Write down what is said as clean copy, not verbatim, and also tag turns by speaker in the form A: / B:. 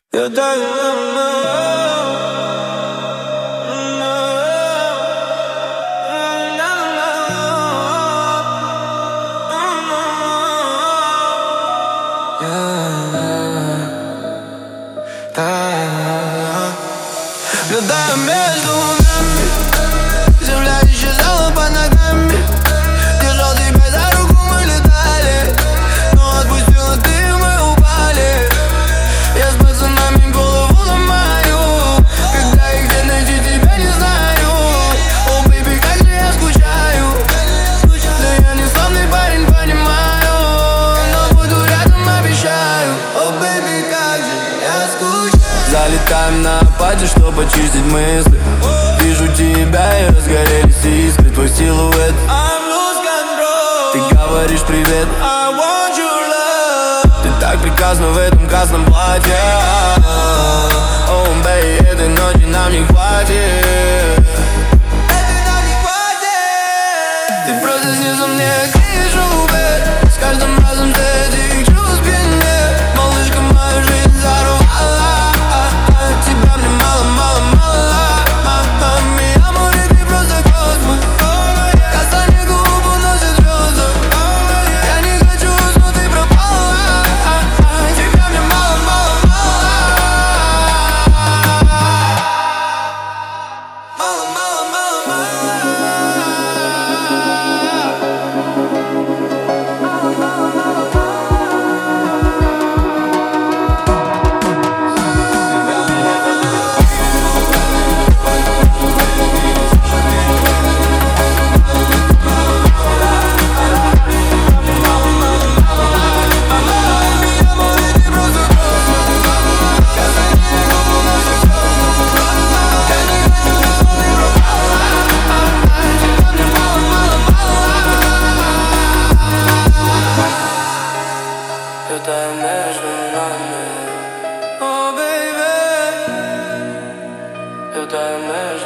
A: Eu tenho гадаю между нами, земля исчезала под ногами. Держал тебя за руку, мы летали, но отпустила ты, и мы упали. Я с пацанами голову ломаю, когда и где найти тебя не знаю. О, бэйби, как же я скучаю. Да я не славный парень, понимаю, но буду рядом, обещаю. О, бэйби, как же я скучаю. Залетаем на пати, чтобы очистить мысли. Вижу тебя и разгорелись искры. Твой силуэт, ты говоришь привет, I want your love. Ты так прекрасна в этом красном платье. Oh, baby, этой ночи нам не хватит. Ты просто снизу мне крышу, бэйб. С каждым разом среди чувств спине. Малышка, мою жизнь взорвала. Тебя мне мало, мало, мало. Mi amor, ты просто космос. Касание губ уносит звезды. Я не хочу, но ты пропала. Тебя мне мало, мало, мало. Мало, мало, мало, мало. Это между нами. Oh, baby. Это между